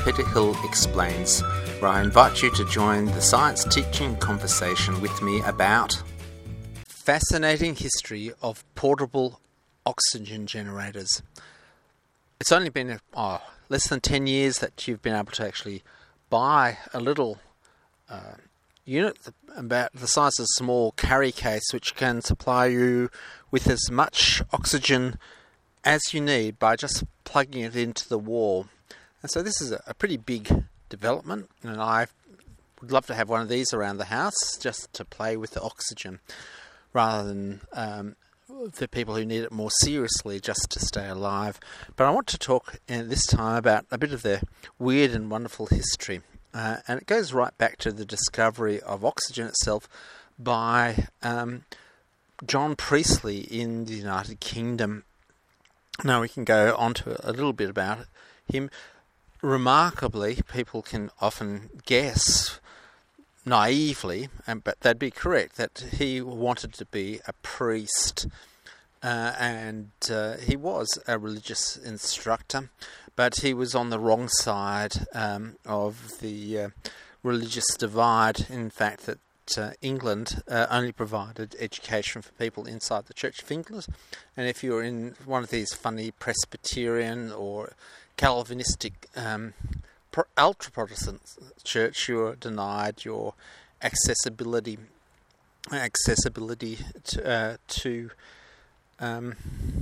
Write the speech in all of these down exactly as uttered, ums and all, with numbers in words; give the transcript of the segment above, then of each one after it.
Peter Hill Explains, where I invite you to join the science teaching conversation with me about fascinating history of portable oxygen generators. It's only been oh, less than ten years that you've been able to actually buy a little uh, unit about the size of a small carry case, which can supply you with as much oxygen as you need by just plugging it into the wall. And so this is a, a pretty big development, and I would love to have one of these around the house just to play with the oxygen, rather than um, the people who need it more seriously just to stay alive. But I want to talk uh, this time about a bit of the weird and wonderful history, uh, and it goes right back to the discovery of oxygen itself by um, John Priestley in the United Kingdom. Now we can go on to a little bit about him. Remarkably, people can often guess naively, and, but they'd be correct, that he wanted to be a priest, uh, and uh, he was a religious instructor, but he was on the wrong side um, of the uh, religious divide. In fact, that uh, England uh, only provided education for people inside the Church of England, and if you were in one of these funny Presbyterian or Calvinistic um, pro- ultra-Protestant church, you are denied your accessibility accessibility to, uh, to um,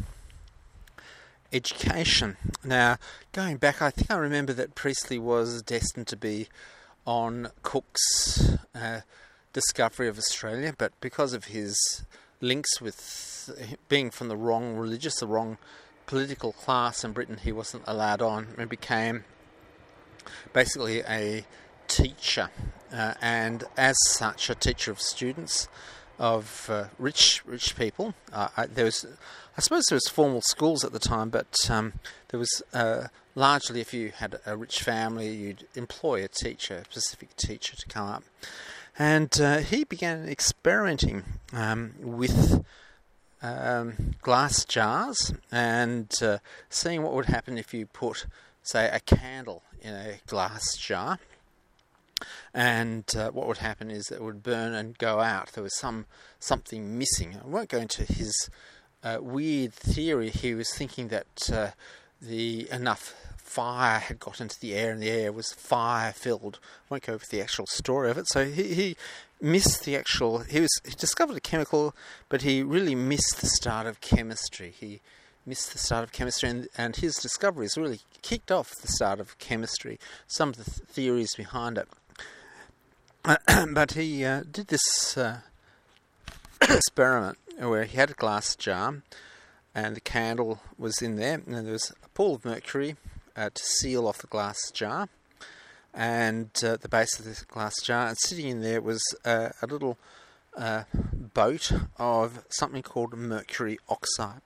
education. Now, going back, I think I remember that Priestley was destined to be on Cook's uh, discovery of Australia, but because of his links with being from the wrong religious, the wrong political class in Britain, he wasn't allowed on and became basically a teacher, uh, and as such a teacher of students, of uh, rich rich people. Uh, I, there was, I suppose there was formal schools at the time, but um, there was uh, largely, if you had a rich family, you'd employ a teacher, a specific teacher, to come up. And uh, he began experimenting um, with Um, glass jars and uh, seeing what would happen if you put, say, a candle in a glass jar, and uh, what would happen is it would burn and go out. There was some something missing. I won't go into his uh, weird theory. He was thinking that uh, the enough fire had got into the air and the air was fire filled. I won't go over the actual story of it. So he, he missed the actual, he was he discovered a chemical, but he really missed the start of chemistry. He missed the start of chemistry, and, and his discoveries really kicked off the start of chemistry, some of the th- theories behind it. But he uh, did this uh, experiment where he had a glass jar, and the candle was in there, and there was a pool of mercury uh, to seal off the glass jar, and uh, the base of the glass jar, and sitting in there was uh, a little uh, boat of something called mercury oxide.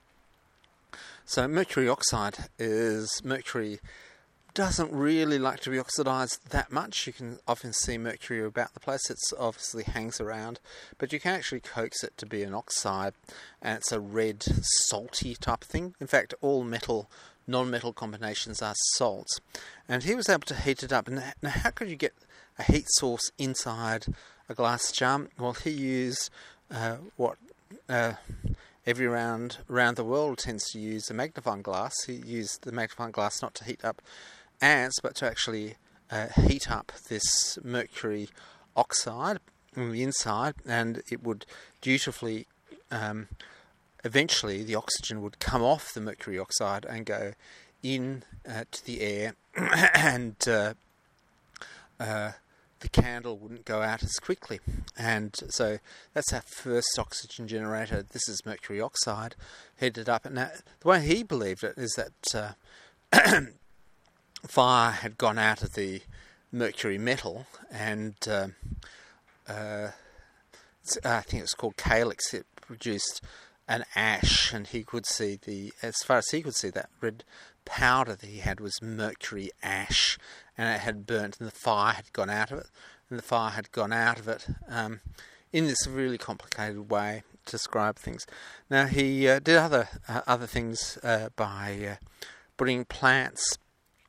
So mercury oxide is mercury doesn't really like to be oxidized that much. You can often see mercury about the place. It obviously hangs around, but you can actually coax it to be an oxide, and it's a red, salty type of thing. In fact, all metal, non-metal combinations are salts, and he was able to heat it up. And now, how could you get a heat source inside a glass jar? Well, he used uh, what uh, every round around the world tends to use a magnifying glass. He used the magnifying glass not to heat up ants, but to actually uh, heat up this mercury oxide on the inside, and it would dutifully, um, eventually the oxygen would come off the mercury oxide and go in uh, to the air, and uh, uh, the candle wouldn't go out as quickly. And so that's our first oxygen generator. This is mercury oxide heated up. And now, the way he believed it is that uh, fire had gone out of the mercury metal, and uh, uh, I think it was called calyx. It produced an ash, and he could see the, as far as he could see, that red powder that he had was mercury ash, and it had burnt, and the fire had gone out of it, and the fire had gone out of it um, in this really complicated way to describe things. Now he uh, did other uh, other things uh, by uh, putting plants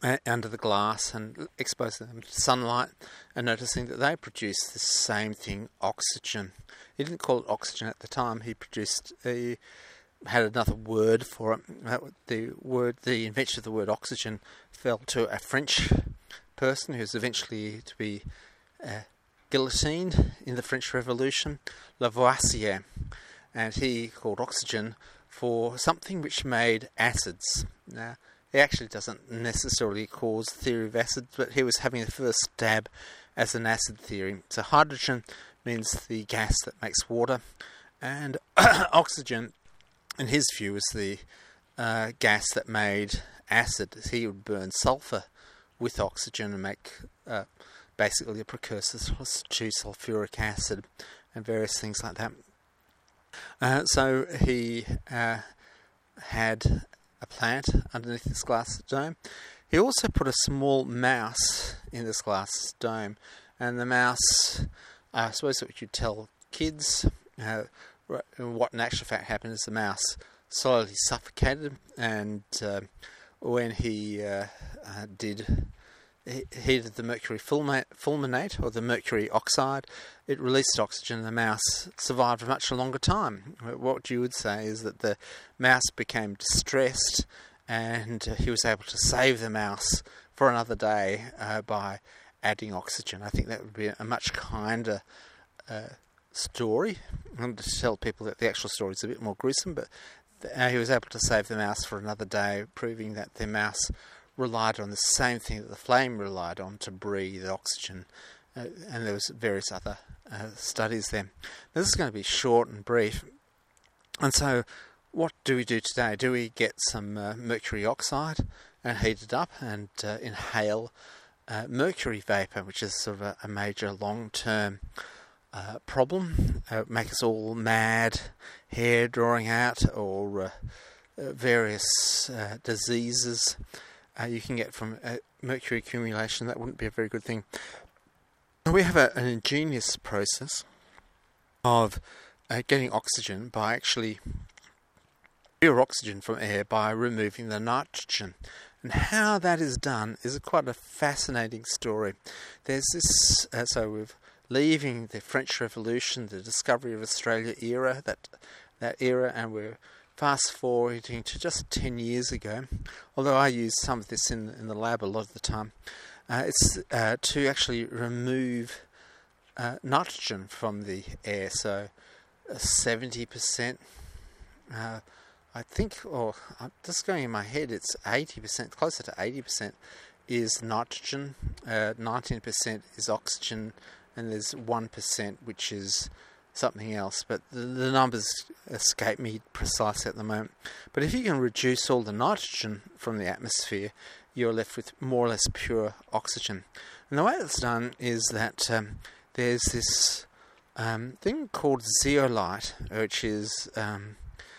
uh, under the glass and exposing them to sunlight and noticing that they produce the same thing, oxygen. He didn't call it oxygen at the time. He produced a had another word for it. The word, the invention of the word oxygen, fell to a French person who was eventually to be uh, guillotined in the French Revolution, Lavoisier, and he called oxygen for something which made acids. Now, he actually doesn't necessarily cause the theory of acids, but he was having the first stab as an acid theory. So hydrogen means the gas that makes water, and oxygen, in his view, was the uh, gas that made acid. He would burn sulfur with oxygen and make uh, basically a precursor to sulfuric acid and various things like that. Uh, so he uh, had a plant underneath this glass dome. He also put a small mouse in this glass dome, and the mouse, I suppose what you'd tell kids, uh, what in actual fact happened is the mouse slowly suffocated, and uh, when he uh, uh, did he heated the mercury fulminate, or the mercury oxide, it released oxygen, and the mouse survived a much longer time. What you would say is that the mouse became distressed, and uh, he was able to save the mouse for another day uh, by adding oxygen. I think that would be a much kinder uh, story. I'm going to tell people that the actual story is a bit more gruesome, but uh, he was able to save the mouse for another day, proving that the mouse relied on the same thing that the flame relied on to breathe, oxygen. Uh, and there was various other uh, studies there. Now, this is going to be short and brief. And so what do we do today? Do we get some uh, mercury oxide and heat it up and uh, inhale uh, mercury vapour, which is sort of a, a major long-term uh, problem, uh, make us all mad, hair drawing out, or uh, uh, various uh, diseases uh, you can get from uh, mercury accumulation? That wouldn't be a very good thing. We have a, an ingenious process of uh, getting oxygen by actually pure oxygen from air by removing the nitrogen. And how that is done is a quite a fascinating story. There's this, uh, so we're leaving the French Revolution, the discovery of Australia era, that that era, and we're fast forwarding to just ten years ago, although I use some of this in, in the lab a lot of the time. Uh, it's uh, to actually remove uh, nitrogen from the air, so uh, seventy percent, uh, I think, or I'm just going in my head, it's eighty percent, closer to eighty percent is nitrogen, uh, nineteen percent is oxygen, and there's one percent which is something else, but the, the numbers escape me precisely at the moment. But if you can reduce all the nitrogen from the atmosphere, you're left with more or less pure oxygen. And the way it's done is that um, there's this um, thing called zeolite, which is um,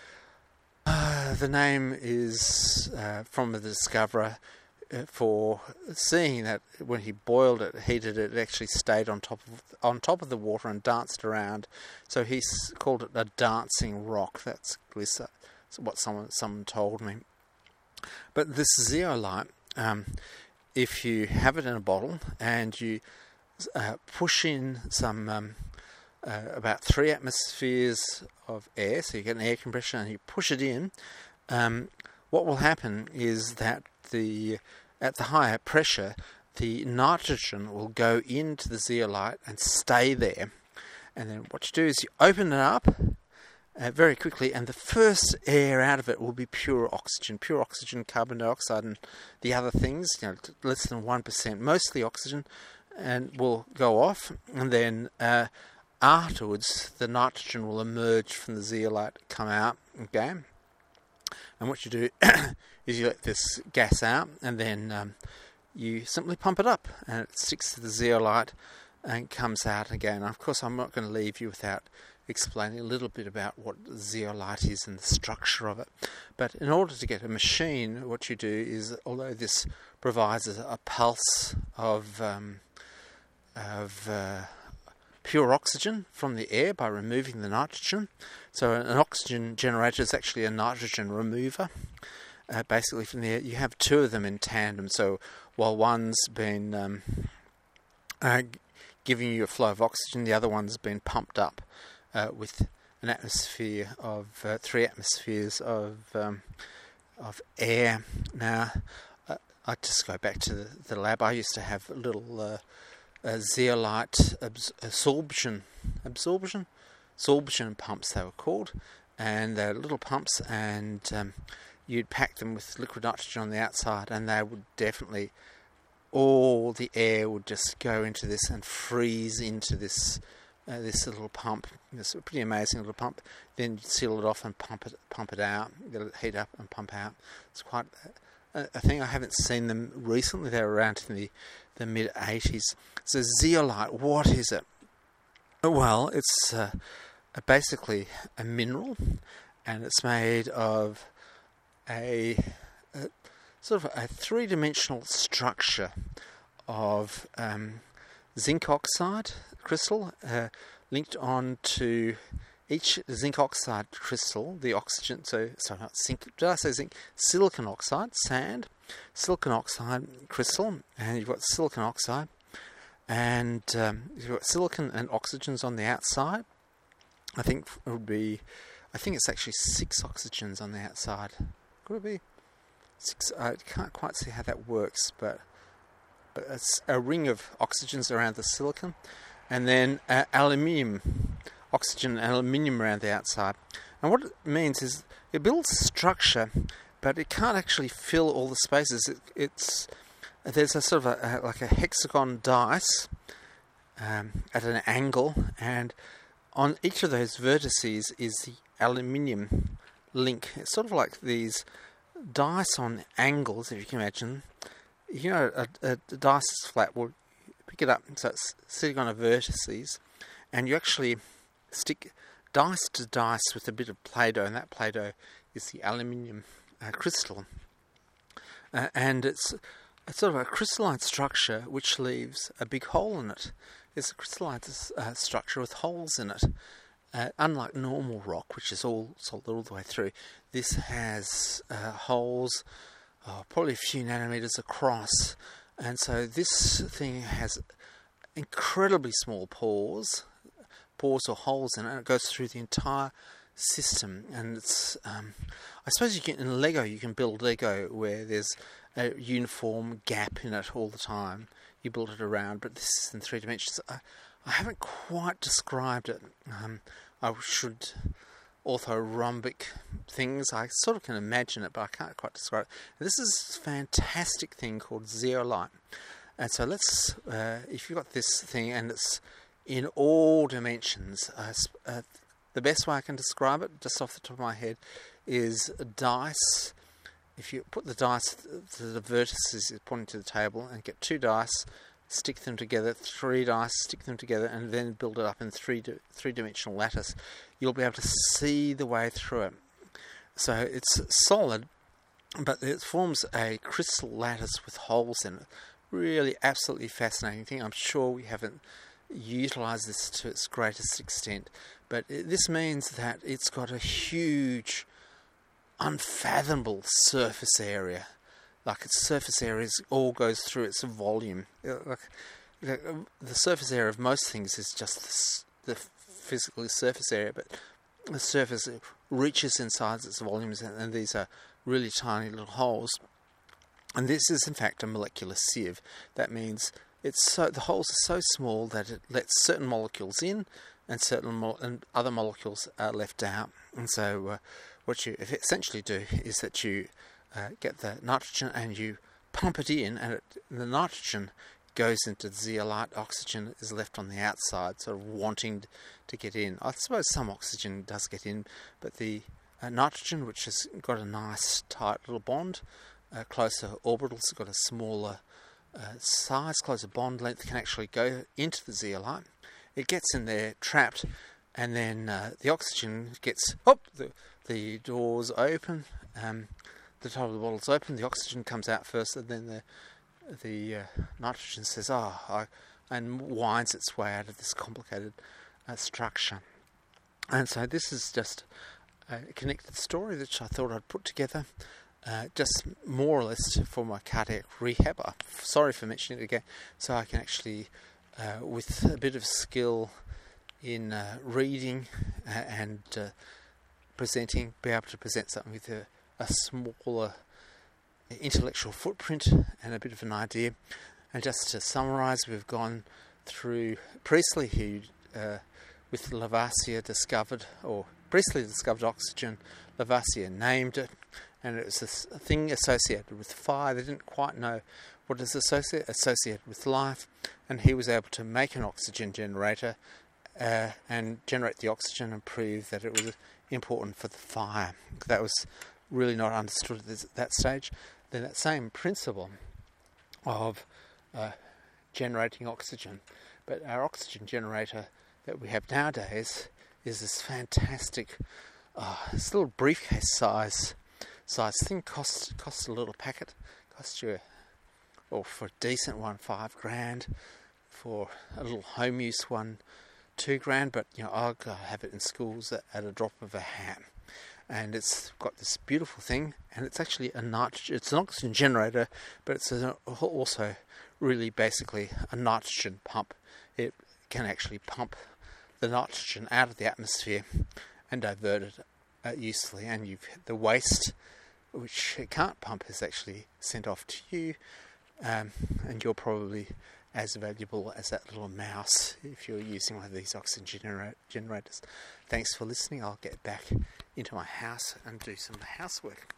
uh, the name is uh, from the discoverer uh, for seeing that when he boiled it, heated it, it actually stayed on top of on top of the water and danced around. So he called it a dancing rock. That's what someone someone told me. But this zeolite, um, if you have it in a bottle and you uh, push in some um, uh, about three atmospheres of air, so you get an air compression, and you push it in, um, what will happen is that the at the higher pressure, the nitrogen will go into the zeolite and stay there. And then what you do is you open it up uh, very quickly, and the first air out of it will be pure oxygen, pure oxygen, carbon dioxide, and the other things, you know, less than one percent, mostly oxygen, and will go off. And then uh, afterwards, the nitrogen will emerge from the zeolite, come out, okay? And what you do is you let this gas out, and then um, you simply pump it up, and it sticks to the zeolite and comes out again. Of course, I'm not going to leave you without explaining a little bit about what zeolite is and the structure of it. But in order to get a machine, what you do is, although this provides a, a pulse of um, of uh, pure oxygen from the air by removing the nitrogen, so an oxygen generator is actually a nitrogen remover. uh, basically from there, you have two of them in tandem. So while one's been um, uh, giving you a flow of oxygen, the other one's been pumped up uh, with an atmosphere of uh, three atmospheres of um, of air. Now, uh, I just go back to the, the lab. I used to have little uh, uh, zeolite abs- absorption, absorption, absorption pumps. They were called, and they're little pumps, and um, you'd pack them with liquid nitrogen on the outside, and they would definitely, all the air would just go into this and freeze into this uh, this little pump. It's a pretty amazing little pump. Then you seal it off and pump it pump it out. Let it heat up and pump out. It's quite a, a thing. I haven't seen them recently. They were around in the, the mid eighties. So zeolite, what is it? Well, it's uh, basically a mineral, and it's made of a, a sort of a three-dimensional structure of um, zinc oxide crystal uh, linked on to each zinc oxide crystal, the oxygen, so, sorry, not zinc, did I say zinc? Silicon oxide, sand, silicon oxide crystal, and you've got silicon oxide, and um, you've got silicon and oxygens on the outside. I think it would be, I think it's actually six oxygens on the outside. Could it be? Six, I can't quite see how that works, but, but it's a ring of oxygens around the silicon, and then uh, aluminium, oxygen and aluminium around the outside. And what it means is it builds a structure, but it can't actually fill all the spaces. It, it's there's a sort of a, a, like a hexagon dice um, at an angle, and on each of those vertices is the aluminium link. It's sort of like these dice on angles, if you can imagine. You know, a, a, a dice is flat. Well, pick it up, so it's sitting on a vertices, and you actually stick dice to dice with a bit of Play-Doh, and that Play-Doh is the aluminium uh, crystal. Uh, and it's, it's sort of a crystalline structure which leaves a big hole in it. It's a crystalline uh, structure with holes in it. Uh, unlike normal rock, which is all solid all the way through, this has uh, holes, oh, probably a few nanometers across. And so this thing has incredibly small pores, pores or holes in it, and it goes through the entire system. And it's, um, I suppose you can, in Lego, you can build Lego where there's a uniform gap in it all the time. You build it around, but this is in three dimensions. I, I haven't quite described it. Um, I should orthorhombic things. I sort of can imagine it, but I can't quite describe it. This is a fantastic thing called zeolite. And so let's, uh, if you've got this thing and it's in all dimensions, uh, uh, the best way I can describe it, just off the top of my head, is a dice. If you put the dice to the vertices pointing to the table and get two dice, stick them together, three dice, stick them together, and then build it up in three di- three-dimensional lattice, you'll be able to see the way through it. So it's solid, but it forms a crystal lattice with holes in it. Really absolutely fascinating thing. I'm sure we haven't utilised this to its greatest extent, but it, this means that it's got a huge, unfathomable surface area. Like its surface area all goes through its volume. Like, the surface area of most things is just the, the physical surface area, but the surface reaches inside its volumes, and, and these are really tiny little holes. And this is in fact a molecular sieve. That means it's so the holes are so small that it lets certain molecules in, and certain mo- and other molecules are left out. And so, uh, what you essentially do is that you uh, get the nitrogen and you pump it in, and it, the nitrogen goes into the zeolite. Oxygen is left on the outside, sort of wanting to get in. I suppose some oxygen does get in, but the uh, nitrogen, which has got a nice tight little bond, uh, closer orbitals, got a smaller uh, size, closer bond length, can actually go into the zeolite. It gets in there, trapped, and then uh, the oxygen gets, oh, the, the doors open, um, the top of the bottle's open, the oxygen comes out first, and then the the uh, nitrogen says, oh, I, and winds its way out of this complicated uh, structure. And so this is just a connected story which I thought I'd put together uh, just more or less for my cardiac rehab. I'm sorry for mentioning it again. So I can actually, uh, with a bit of skill in uh, reading and uh, presenting, be able to present something with a, a smaller intellectual footprint and a bit of an idea. And just to summarise, we've gone through Priestley, who uh, with Lavoisier discovered, or Priestley discovered oxygen, Lavoisier named it, and it was a thing associated with fire. They didn't quite know what is associated associated with life, and he was able to make an oxygen generator uh, and generate the oxygen and prove that it was important for the fire. That was really not understood at this, that stage. Then that same principle of uh, generating oxygen, but our oxygen generator that we have nowadays is this fantastic, uh, this little briefcase size size thing. Costs costs a little packet, costs you, or for a decent one, five grand. For a little home use one, two grand. But you know, I'll go have it in schools at, at a drop of a hat. And it's got this beautiful thing, and it's actually a nitrogen. It's an oxygen generator, but it's a, also really basically a nitrogen pump. It can actually pump the nitrogen out of the atmosphere and divert it uh, usefully. And you've the waste, which it can't pump, is actually sent off to you, um, and you're probably as valuable as that little mouse if you're using one of these oxygen genera- generators. Thanks for listening. I'll get back into my house and do some housework.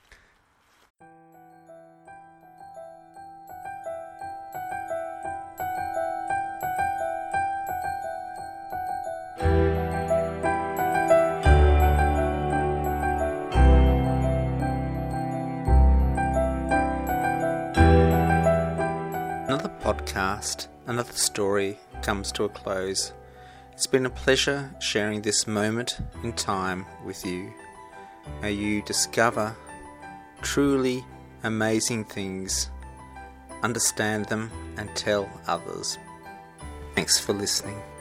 Another podcast, another story comes to a close. It's been a pleasure sharing this moment in time with you. May you discover truly amazing things, understand them, and tell others. Thanks for listening.